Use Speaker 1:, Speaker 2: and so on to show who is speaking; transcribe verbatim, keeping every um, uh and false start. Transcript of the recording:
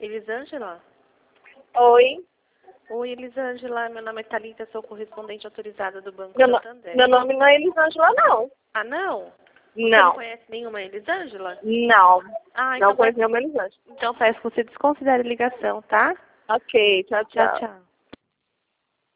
Speaker 1: Elisângela?
Speaker 2: Oi.
Speaker 1: Oi, Elisângela. Meu nome é Thalita, sou correspondente autorizada do Banco
Speaker 2: Meu, no...
Speaker 1: Santander.
Speaker 2: Meu nome não é Elisângela, não.
Speaker 1: Ah, não? Você
Speaker 2: Não.
Speaker 1: não conhece nenhuma Elisângela?
Speaker 2: Não.
Speaker 1: Ah, então
Speaker 2: não conheço
Speaker 1: peço...
Speaker 2: nenhuma Elisângela.
Speaker 1: Então peço que você desconsidere a ligação, tá?
Speaker 2: Ok, tchau, tchau.
Speaker 1: Tchau, tchau.